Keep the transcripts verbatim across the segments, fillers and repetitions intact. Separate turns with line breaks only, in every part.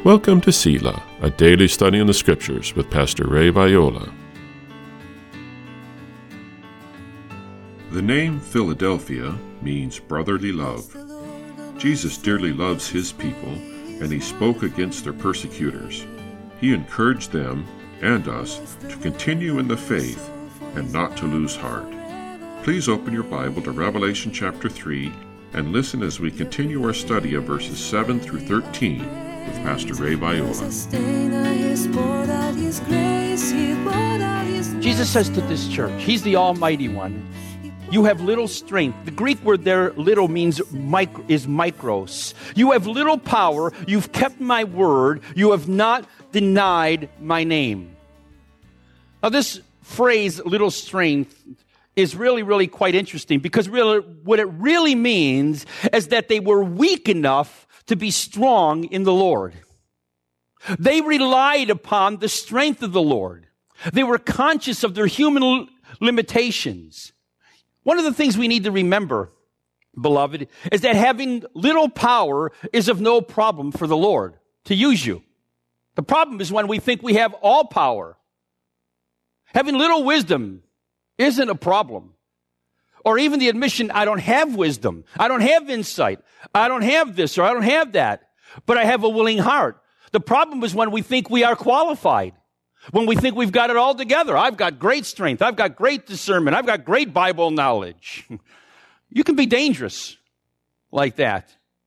Welcome to Selah, a daily study in the Scriptures with Pastor Ray Viola. The name Philadelphia means brotherly love. Jesus dearly loves his people, and he spoke against their persecutors. He encouraged them and us to continue in the faith and not to lose heart. Please open your Bible to Revelation chapter three and listen as we continue our study of verses seven through thirteen with Pastor Ray Viola.
Jesus says to this church, he's the Almighty One, you have little strength. The Greek word there, little, means micro, is micros. You have little power. You've kept my word. You have not denied my name. Now this phrase, little strength, is really, really quite interesting because really, what it really means is that they were weak enough to be strong in the Lord. They relied upon the strength of the Lord. They were conscious of their human limitations. One of the things we need to remember, beloved, is that having little power is of no problem for the Lord to use you. The problem is when we think we have all power. Having little wisdom isn't a problem. Or even the admission, I don't have wisdom. I don't have insight. I don't have this or I don't have that. But I have a willing heart. The problem is when we think we are qualified. When we think we've got it all together. I've got great strength. I've got great discernment. I've got great Bible knowledge. You can be dangerous like that.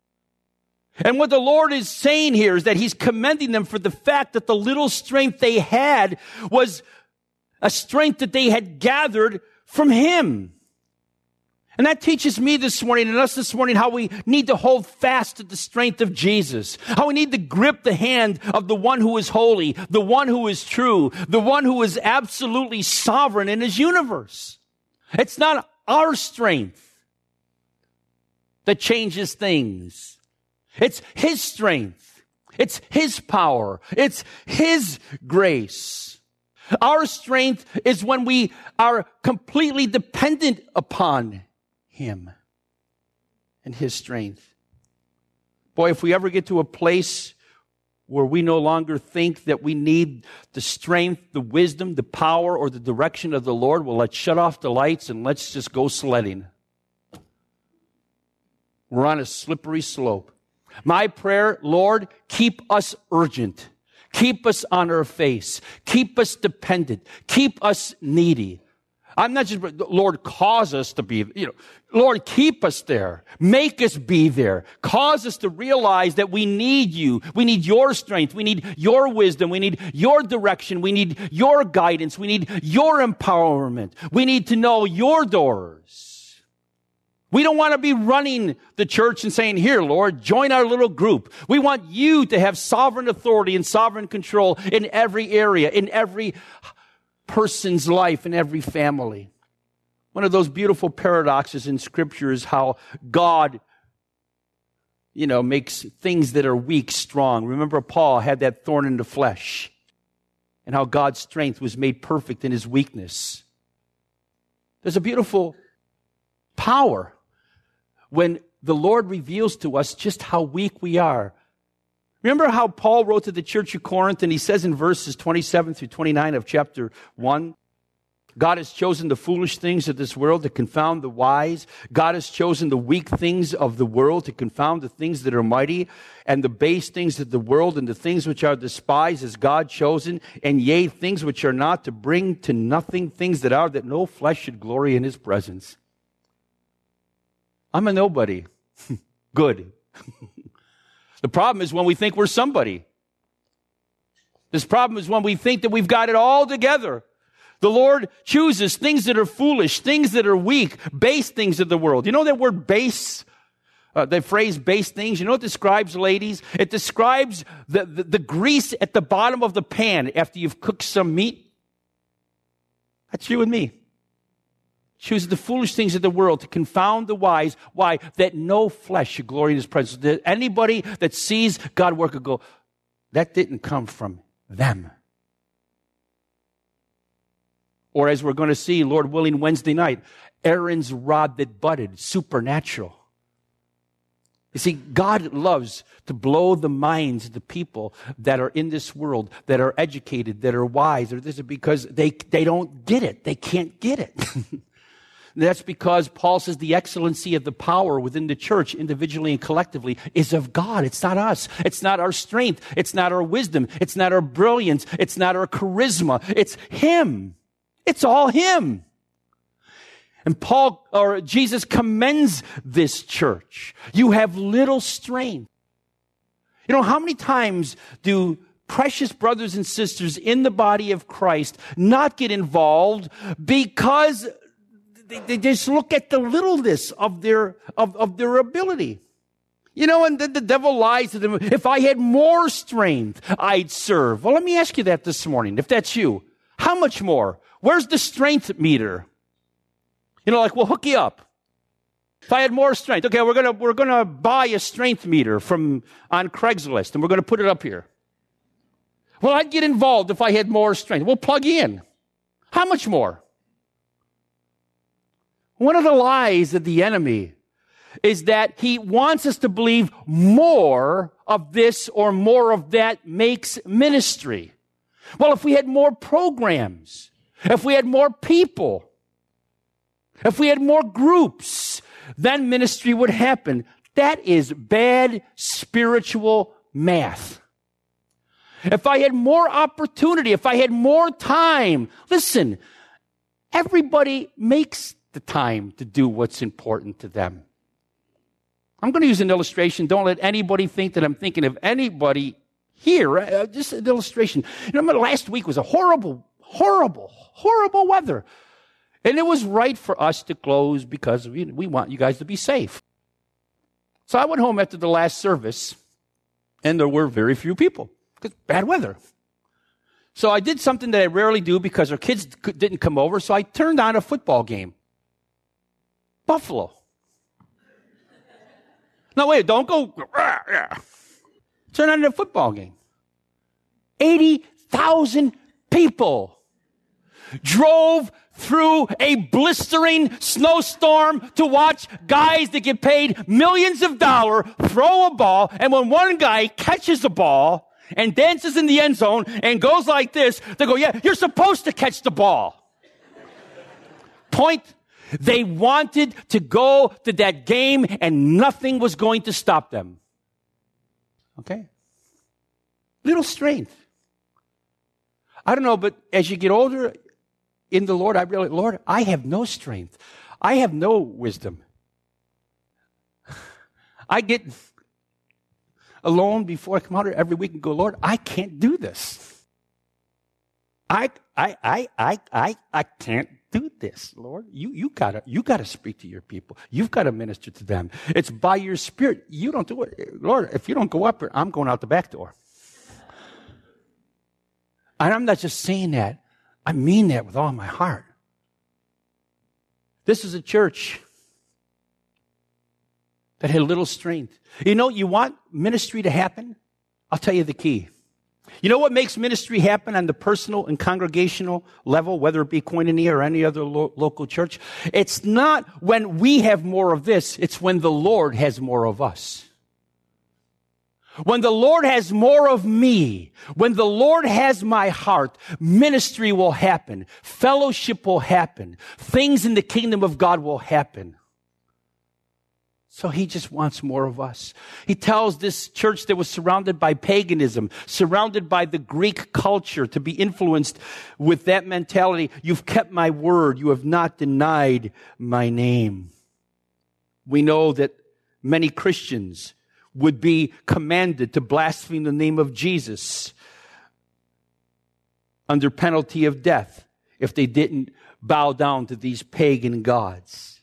And what the Lord is saying here is that he's commending them for the fact that the little strength they had was a strength that they had gathered from him. And that teaches me this morning and us this morning how we need to hold fast to the strength of Jesus. How we need to grip the hand of the one who is holy, the one who is true, the one who is absolutely sovereign in his universe. It's not our strength that changes things. It's his strength. It's his power. It's his grace. Our strength is when we are completely dependent upon him and his strength. Boy, if we ever get to a place where we no longer think that we need the strength, the wisdom, the power, or the direction of the Lord, well, let's shut off the lights and let's just go sledding. We're on a slippery slope. My prayer, Lord, keep us urgent. Keep us on our face. Keep us dependent. Keep us needy. I'm not just, Lord, cause us to be, you know, Lord, keep us there. Make us be there. Cause us to realize that we need you. We need your strength. We need your wisdom. We need your direction. We need your guidance. We need your empowerment. We need to know your doors. We don't want to be running the church and saying, here, Lord, join our little group. We want you to have sovereign authority and sovereign control in every area, in every person's life, in every family. One of those beautiful paradoxes in Scripture is how God, you know, makes things that are weak strong. Remember, Paul had that thorn in the flesh, and how God's strength was made perfect in his weakness. There's a beautiful power when the Lord reveals to us just how weak we are. Remember how Paul wrote to the church of Corinth, and he says in verses twenty-seven through twenty-nine of chapter one, God has chosen the foolish things of this world to confound the wise. God has chosen the weak things of the world to confound the things that are mighty, and the base things of the world and the things which are despised is God chosen, and yea, things which are not, to bring to nothing things that are, that no flesh should glory in his presence. I'm a nobody. Good. The problem is when we think we're somebody. This problem is when we think that we've got it all together. The Lord chooses things that are foolish, things that are weak, base things of the world. You know that word base? Uh, the phrase base things, you know what it describes, ladies? It describes the, the, the grease at the bottom of the pan after you've cooked some meat. That's you and me. Chooses the foolish things of the world to confound the wise. Why? That no flesh should glory in his presence. That anybody that sees God work will go, that didn't come from them. Or as we're going to see, Lord willing, Wednesday night, Aaron's rod that budded, supernatural. You see, God loves to blow the minds of the people that are in this world, that are educated, that are wise, or this is because they, they don't get it. They can't get it. That's because Paul says the excellency of the power within the church, individually and collectively, is of God. It's not us. It's not our strength. It's not our wisdom. It's not our brilliance. It's not our charisma. It's Him. It's all Him. And Paul, or Jesus commends this church. You have little strength. You know, how many times do precious brothers and sisters in the body of Christ not get involved because they, they just look at the littleness of their, of, of their ability? You know, and then the devil lies to them. If I had more strength, I'd serve. Well, let me ask you that this morning, if that's you. How much more? Where's the strength meter? You know, like, we'll hook you up. If I had more strength, okay, we're gonna we're gonna buy a strength meter from on Craigslist, and we're gonna put it up here. Well, I'd get involved if I had more strength. We'll plug you in. How much more? One of the lies of the enemy is that he wants us to believe more of this or more of that makes ministry. Well, if we had more programs, if we had more people, if we had more groups, then ministry would happen. That is bad spiritual math. If I had more opportunity, if I had more time, listen, everybody makes the time to do what's important to them. I'm going to use an illustration. Don't let anybody think that I'm thinking of anybody here. Uh, just an illustration. You know, last week was a horrible, horrible, horrible weather. And it was right for us to close because we, we want you guys to be safe. So I went home after the last service, and there were very few people because bad weather. So I did something that I rarely do because our kids didn't come over, so I turned on a football game. Buffalo. No, wait, don't go. Turn on a football game. eighty thousand people drove through a blistering snowstorm to watch guys that get paid millions of dollars throw a ball, and when one guy catches the ball and dances in the end zone and goes like this, they go, yeah, you're supposed to catch the ball. Point, they wanted to go to that game and nothing was going to stop them. Okay? Little strength. I don't know, but as you get older in the Lord, I realize, Lord, I have no strength. I have no wisdom. I get alone before I come out here every week and go, Lord, I can't do this. I, I, I, I, I, I can't do this, Lord. You, you gotta, you gotta speak to your people. You've got to minister to them. It's by your Spirit. You don't do it. Lord, if you don't go up here, I'm going out the back door. And I'm not just saying that. I mean that with all my heart. This is a church that had little strength. You know, you want ministry to happen? I'll tell you the key. You know what makes ministry happen on the personal and congregational level, whether it be Koinonia or any other lo- local church? It's not when we have more of this, it's when the Lord has more of us. When the Lord has more of me, when the Lord has my heart, ministry will happen. Fellowship will happen. Things in the kingdom of God will happen. So He just wants more of us. He tells this church that was surrounded by paganism, surrounded by the Greek culture, to be influenced with that mentality. You've kept my word. You have not denied my name. We know that many Christians would be commanded to blaspheme the name of Jesus under penalty of death if they didn't bow down to these pagan gods.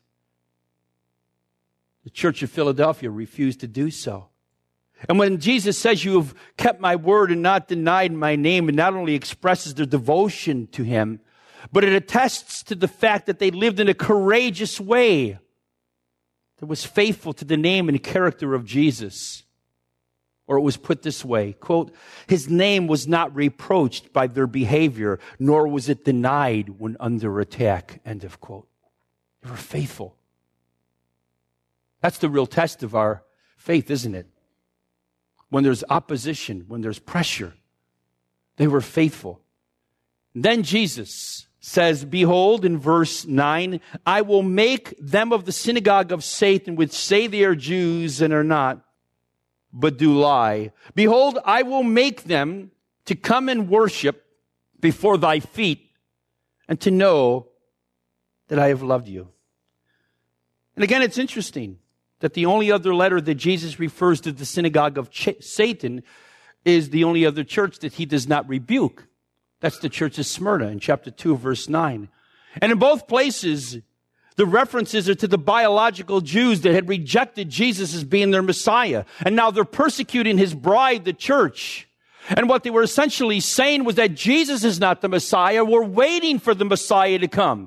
The Church of Philadelphia refused to do so. And when Jesus says, you have kept my word and not denied my name, it not only expresses their devotion to Him, but it attests to the fact that they lived in a courageous way that was faithful to the name and character of Jesus. Or it was put this way, quote, His name was not reproached by their behavior, nor was it denied when under attack, end of quote. They were faithful. That's the real test of our faith, isn't it? When there's opposition, when there's pressure, they were faithful. Then Jesus says, behold, in verse nine, I will make them of the synagogue of Satan, which say they are Jews and are not, but do lie. Behold, I will make them to come and worship before thy feet, and to know that I have loved you. And again, it's interesting that the only other letter that Jesus refers to the synagogue of Ch- Satan is the only other church that he does not rebuke. That's the church of Smyrna in chapter two, verse nine. And in both places, the references are to the biological Jews that had rejected Jesus as being their Messiah. And now they're persecuting his bride, the church. And what they were essentially saying was that Jesus is not the Messiah. We're waiting for the Messiah to come.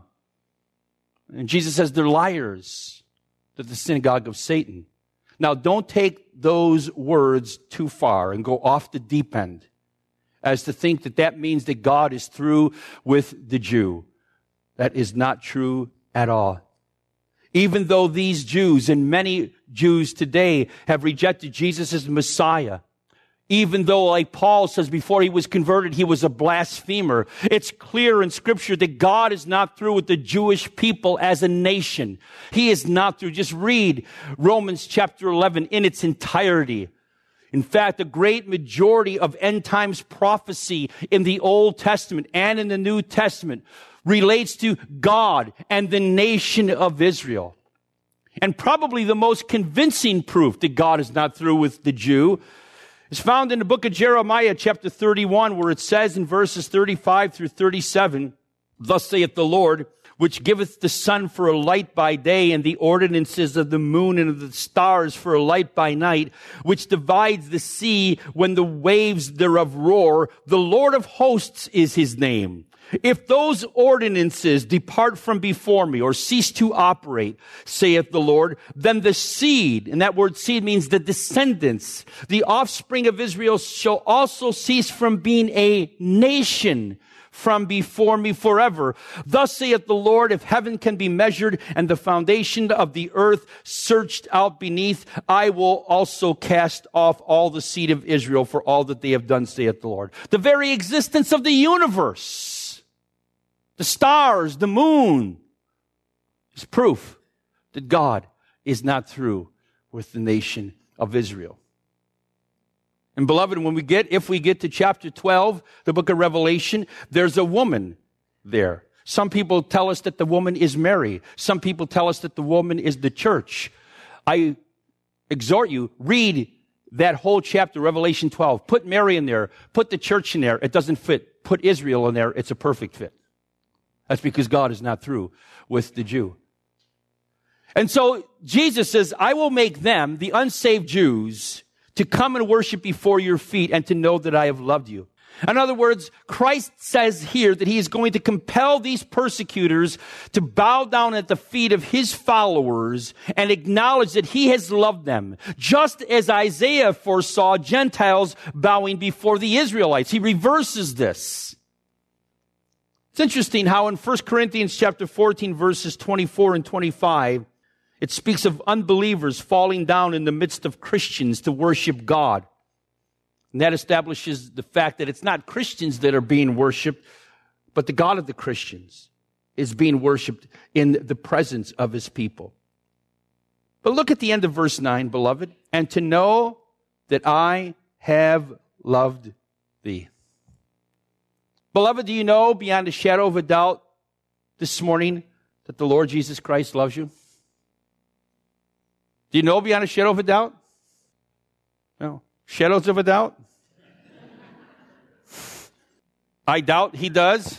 And Jesus says they're liars. They're the synagogue of Satan. Now, don't take those words too far and go off the deep end as to think that that means that God is through with the Jew. That is not true at all. Even though these Jews and many Jews today have rejected Jesus as Messiah, even though, like Paul says, before he was converted, he was a blasphemer, it's clear in Scripture that God is not through with the Jewish people as a nation. He is not through. Just read Romans chapter eleven in its entirety. In fact, the great majority of end times prophecy in the Old Testament and in the New Testament relates to God and the nation of Israel. And probably the most convincing proof that God is not through with the Jew is found in the book of Jeremiah, chapter thirty-one, where it says in verses thirty-five through thirty-seven, thus saith the Lord, which giveth the sun for a light by day, and the ordinances of the moon and of the stars for a light by night, which divides the sea when the waves thereof roar. The Lord of hosts is his name. If those ordinances depart from before me, or cease to operate, saith the Lord, then the seed, and that word seed means the descendants, the offspring of Israel shall also cease from being a nation from before me forever. Thus saith the Lord, if heaven can be measured and the foundation of the earth searched out beneath, I will also cast off all the seed of Israel for all that they have done, saith the Lord. The very existence of the universe, the stars, the moon, is proof that God is not through with the nation of Israel. And beloved, when we get, if we get to chapter twelve, the book of Revelation, there's a woman there. Some people tell us that the woman is Mary. Some people tell us that the woman is the church. I exhort you, read that whole chapter, Revelation twelve. Put Mary in there. Put the church in there. It doesn't fit. Put Israel in there. It's a perfect fit. That's because God is not through with the Jew. And so Jesus says, I will make them, the unsaved Jews, to come and worship before your feet and to know that I have loved you. In other words, Christ says here that he is going to compel these persecutors to bow down at the feet of his followers and acknowledge that he has loved them, just as Isaiah foresaw Gentiles bowing before the Israelites. He reverses this. It's interesting how in First Corinthians chapter fourteen, verses twenty-four and twenty-five, it speaks of unbelievers falling down in the midst of Christians to worship God. And that establishes the fact that it's not Christians that are being worshiped, but the God of the Christians is being worshiped in the presence of his people. But look at the end of verse nine, beloved. And to know that I have loved thee. Beloved, do you know beyond a shadow of a doubt this morning that the Lord Jesus Christ loves you? Do you know beyond a shadow of a doubt? No. Shadows of a doubt? I doubt he does.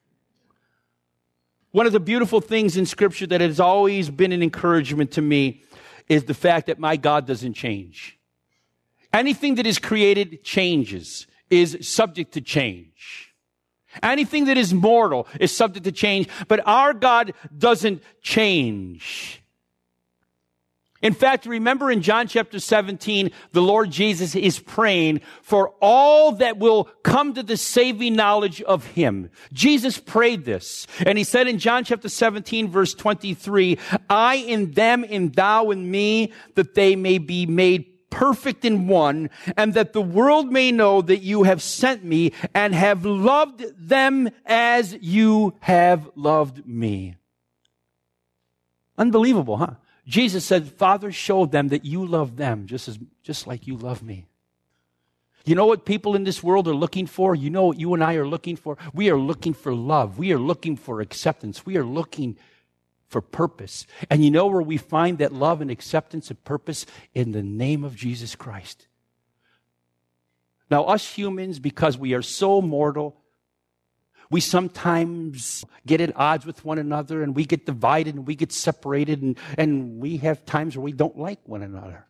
One of the beautiful things in Scripture that has always been an encouragement to me is the fact that my God doesn't change. Anything that is created changes, is subject to change. Anything that is mortal is subject to change, but our God doesn't change. In fact, remember in John chapter seventeen, the Lord Jesus is praying for all that will come to the saving knowledge of Him. Jesus prayed this. And He said in John chapter seventeen, verse twenty-three, I in them and thou in me, that they may be made perfect in one, and that the world may know that you have sent me and have loved them as you have loved me. Unbelievable, huh? Jesus said, Father, show them that you love them just as just like you love me. You know what people in this world are looking for? You know what you and I are looking for? We are looking for love. We are looking for acceptance. We are looking for purpose. And you know where we find that love and acceptance and purpose? In the name of Jesus Christ. Now, us humans, because we are so mortal, we sometimes get at odds with one another, and we get divided and we get separated, and, and we have times where we don't like one another.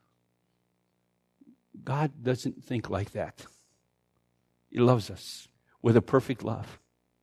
God doesn't think like that. He loves us with a perfect love.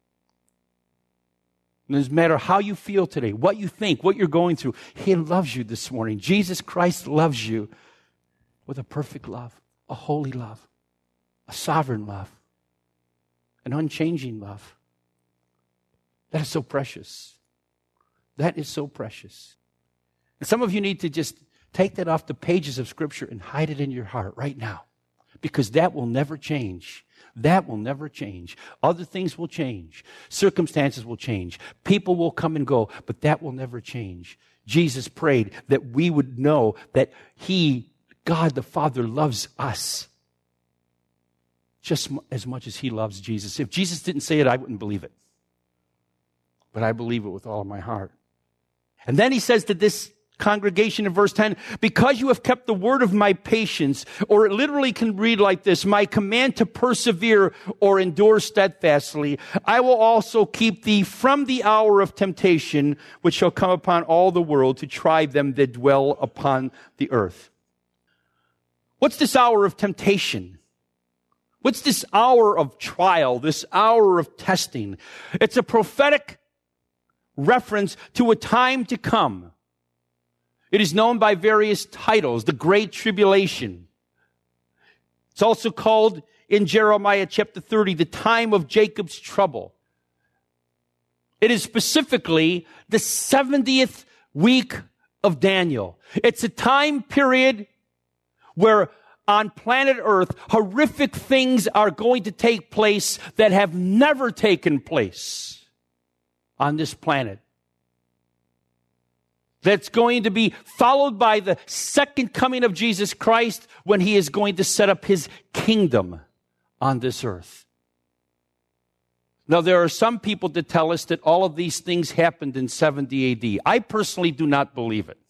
It doesn't matter how you feel today, what you think, what you're going through. He loves you this morning. Jesus Christ loves you with a perfect love, a holy love, a sovereign love, an unchanging love. That is so precious. That is so precious. And some of you need to just take that off the pages of Scripture and hide it in your heart right now, because that will never change. That will never change. Other things will change. Circumstances will change. People will come and go, but that will never change. Jesus prayed that we would know that He, God the Father, loves us just as much as He loves Jesus. If Jesus didn't say it, I wouldn't believe it. But I believe it with all of my heart. And then He says to this congregation in verse ten, because you have kept the word of my patience, or it literally can read like this, my command to persevere or endure steadfastly, I will also keep thee from the hour of temptation, which shall come upon all the world to try them that dwell upon the earth. What's this hour of temptation? What's this hour of trial, this hour of testing? It's a prophetic reference to a time to come. It is known by various titles, the Great Tribulation. It's also called in Jeremiah chapter thirty, the time of Jacob's trouble. It is specifically the seventieth week of Daniel. It's a time period where on planet Earth, horrific things are going to take place that have never taken place on this planet. That's going to be followed by the second coming of Jesus Christ, when He is going to set up His kingdom on this earth. Now, there are some people that tell us that all of these things happened in seventy A D. I personally do not believe it.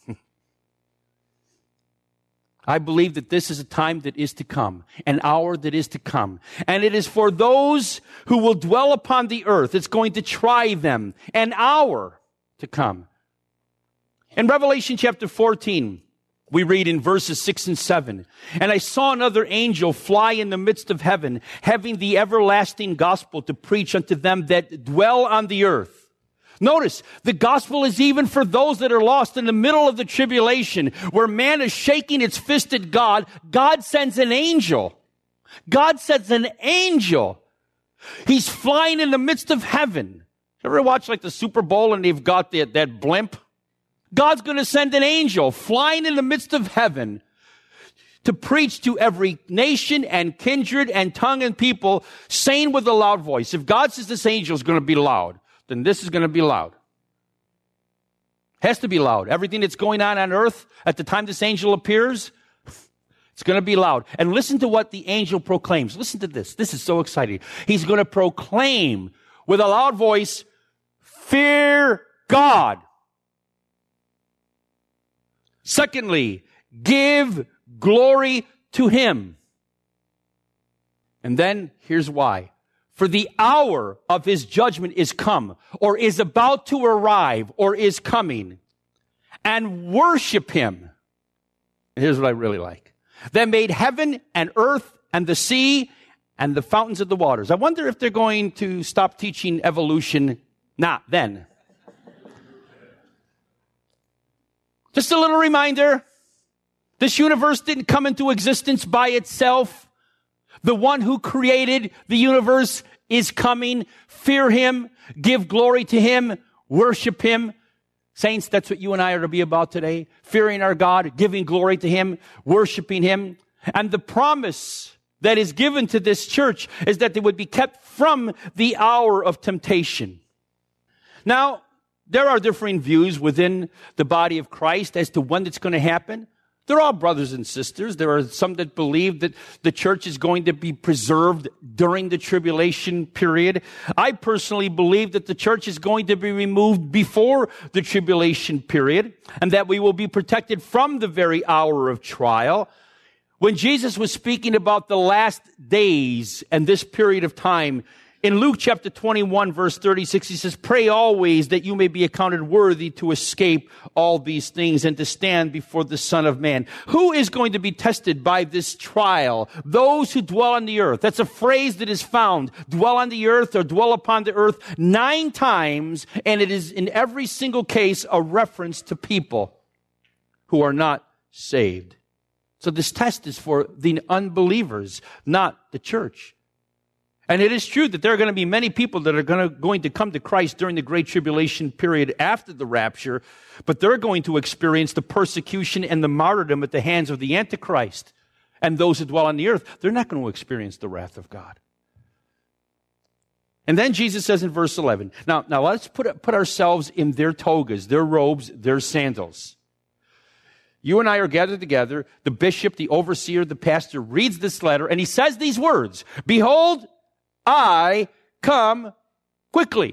I believe that this is a time that is to come, an hour that is to come. And it is for those who will dwell upon the earth. It's going to try them, an hour to come. In Revelation chapter fourteen, we read in verses six and seven, and I saw another angel fly in the midst of heaven, having the everlasting gospel to preach unto them that dwell on the earth. Notice, the gospel is even for those that are lost in the middle of the tribulation, where man is shaking its fist at God. God sends an angel. God sends an angel. He's flying in the midst of heaven. Ever watch like the Super Bowl and they've got that, that blimp? God's going to send an angel flying in the midst of heaven to preach to every nation and kindred and tongue and people, saying with a loud voice. If God says this angel is going to be loud, then this is going to be loud. Has to be loud. Everything that's going on on earth at the time this angel appears, it's going to be loud. And listen to what the angel proclaims. Listen to this. This is so exciting. He's going to proclaim with a loud voice, fear God. Secondly, give glory to Him. And then here's why. For the hour of His judgment is come, or is about to arrive, or is coming. And worship Him. And here's what I really like. That made heaven and earth and the sea and the fountains of the waters. I wonder if they're going to stop teaching evolution. Not then. Just a little reminder. This universe didn't come into existence by itself. The one who created the universe is coming. Fear him, give glory to him, worship him. Saints, that's what you and I are to be about today. Fearing our God, giving glory to him, worshiping him. And the promise that is given to this church is that they would be kept from the hour of temptation. Now, there are differing views within the body of Christ as to when it's going to happen. They're all brothers and sisters. There are some that believe that the church is going to be preserved during the tribulation period. I personally believe that the church is going to be removed before the tribulation period and that we will be protected from the very hour of trial. When Jesus was speaking about the last days and this period of time, in Luke chapter twenty-one, verse thirty-six, he says, pray always that you may be accounted worthy to escape all these things and to stand before the Son of Man. Who is going to be tested by this trial? Those who dwell on the earth. That's a phrase that is found. Dwell on the earth or dwell upon the earth nine times, and it is in every single case a reference to people who are not saved. So this test is for the unbelievers, not the church. And it is true that there are going to be many people that are going to, going to come to Christ during the Great Tribulation period after the rapture, but they're going to experience the persecution and the martyrdom at the hands of the Antichrist. And those who dwell on the earth, they're not going to experience the wrath of God. And then Jesus says in verse eleven, now, now let's put, put ourselves in their togas, their robes, their sandals. You and I are gathered together. The bishop, the overseer, the pastor reads this letter, and he says these words, behold, I come quickly.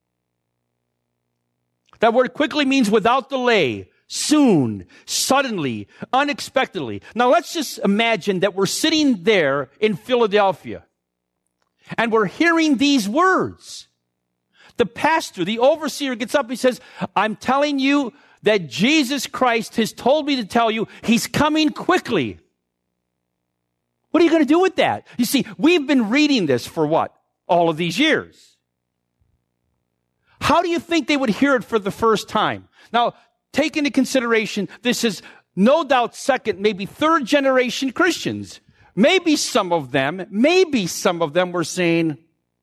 That word quickly means without delay, soon, suddenly, unexpectedly. Now let's just imagine that we're sitting there in Philadelphia and we're hearing these words. The pastor, the overseer gets up, he says, I'm telling you that Jesus Christ has told me to tell you he's coming quickly. What are you going to do with that? You see, we've been reading this for what? All of these years. How do you think they would hear it for the first time? Now, take into consideration, this is no doubt second, maybe third generation Christians. Maybe some of them, maybe some of them were saying,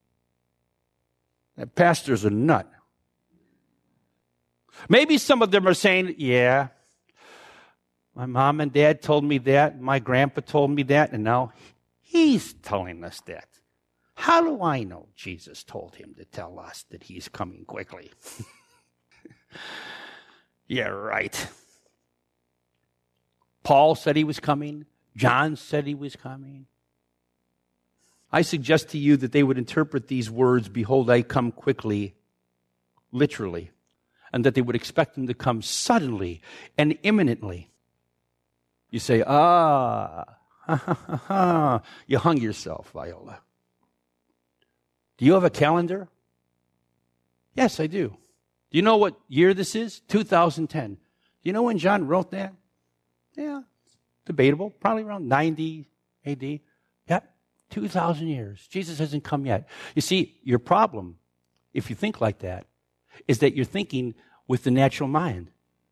that pastor's a nut. Maybe some of them are saying, yeah, my mom and dad told me that, my grandpa told me that, and now he's telling us that. How do I know Jesus told him to tell us that he's coming quickly? Yeah, right. Paul said he was coming. John said he was coming. I suggest to you that they would interpret these words, behold, I come quickly, literally, and that they would expect him to come suddenly and imminently. You say, ah, ha, ha, ha, ha. You hung yourself, Viola. Do you have a calendar? Yes, I do. Do you know what year this is? two thousand ten. Do you know when John wrote that? Yeah, debatable. Probably around ninety A D. Yep, two thousand years. Jesus hasn't come yet. You see, your problem, if you think like that, is that you're thinking with the natural mind.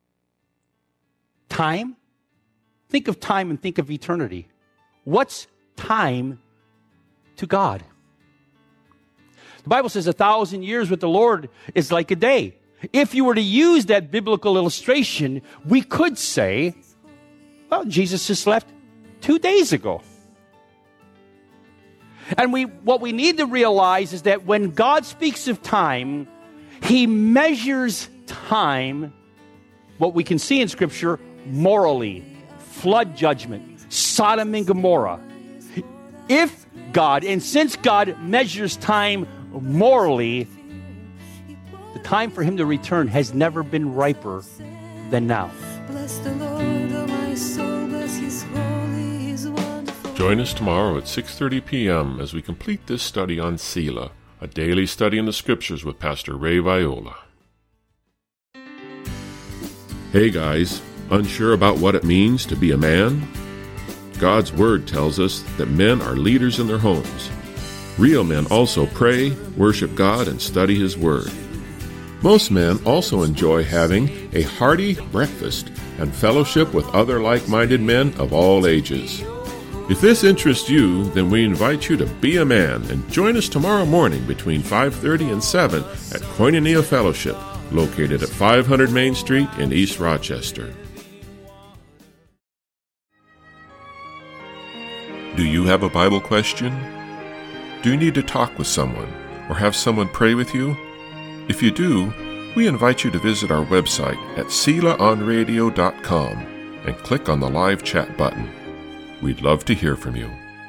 Time? Think of time and think of eternity. What's time to God? The Bible says a thousand years with the Lord is like a day. If you were to use that biblical illustration, we could say, well, Jesus just left two days ago. And we, what we need to realize is that when God speaks of time, he measures time, what we can see in Scripture, morally. Flood judgment, Sodom and Gomorrah. If God, and since God measures time morally, the time for him to return has never been riper than now. Bless the Lord, oh my soul, bless his holy, his wonderful.
Join us tomorrow at six thirty p.m. as we complete this study on Selah, a daily study in the Scriptures with Pastor Ray Viola. Hey guys, unsure about what it means to be a man? God's Word tells us that men are leaders in their homes. Real men also pray, worship God, and study His Word. Most men also enjoy having a hearty breakfast and fellowship with other like-minded men of all ages. If this interests you, then we invite you to be a man and join us tomorrow morning between five thirty and seven at Koinonia Fellowship, located at five hundred Main Street in East Rochester. Do you have a Bible question? Do you need to talk with someone or have someone pray with you? If you do, we invite you to visit our website at sela on radio dot com and click on the live chat button. We'd love to hear from you.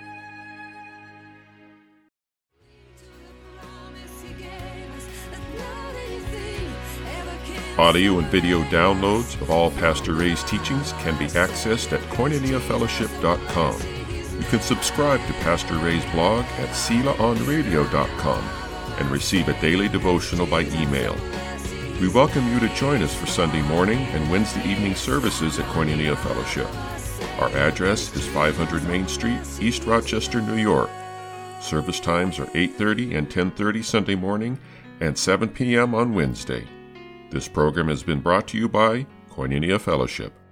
Audio and video downloads of all Pastor Ray's teachings can be accessed at koinonia fellowship dot com. You can subscribe to Pastor Ray's blog at sela on radio dot com and receive a daily devotional by email. We welcome you to join us for Sunday morning and Wednesday evening services at Koinonia Fellowship. Our address is five hundred Main Street, East Rochester, New York. Service times are eight thirty and ten thirty Sunday morning and seven p.m. on Wednesday. This program has been brought to you by Koinonia Fellowship.